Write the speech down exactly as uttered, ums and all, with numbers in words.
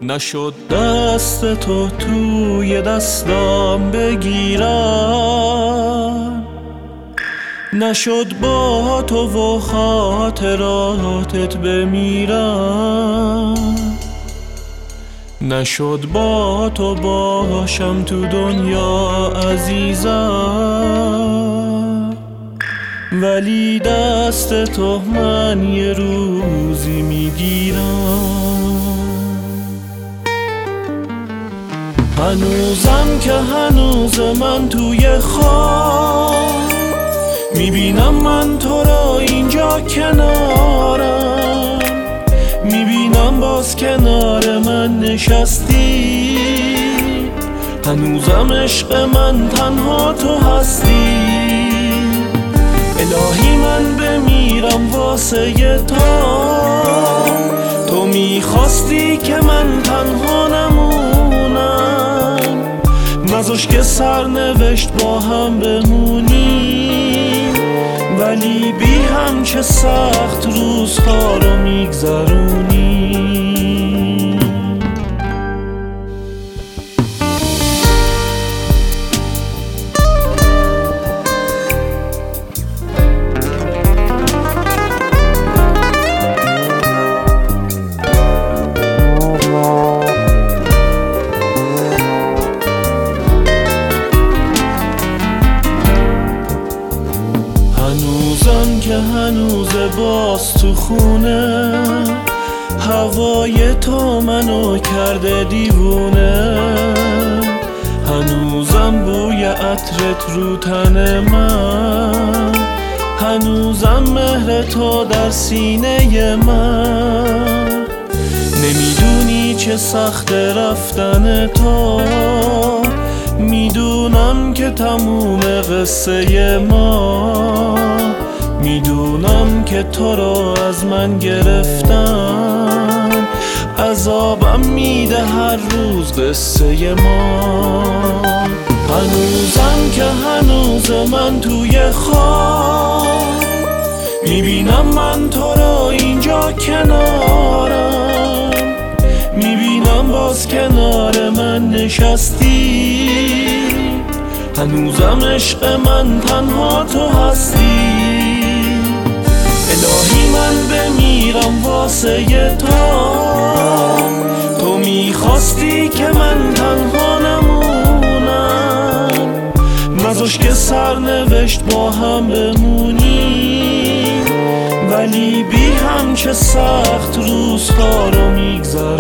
نشد دست تو توی دستم بگیرم، نشد با تو و خاطراتت بمیرم، نشد با تو باشم تو دنیا عزیزم، ولی دست تو من یه روزی میگیرم. هنوزم که هنوز من توی خواب میبینم من تو را اینجا کنارم، میبینم باز کنار من نشستی، هنوزم عشق من تنها تو هستی. الهی من بمیرم واسه تو، تو میخواستی که من تنها نمونم، نذاش که سرنوشت با هم بمونیم، ولی بی هم چه سخت روزها رو میگذرونیم. هنوزم که هنوز باز تو خونه، هوای تو منو کرده دیوونه، هنوزم بوی عطرت رو تن من، هنوزم مهر تو در سینه من. نمیدونی چه سخت رفتن تو، میدونم که تموم قصه ما، میدونم که تو رو از من گرفتن، عذابم میده هر روز قصه ما. هنوزم که هنوز من توی خواب میبینم من تو رو اینجا کنارم، میبینم باز کنار من نشستی، هنوزم عشق من تنها تو هستی. الهی من بمیرم واسه تو، تو میخواستی که من تنها نمونم، نذاش که سرنوشت با هم بمونیم، ولی بی هم چه سخت روزها رو میگذرونیم.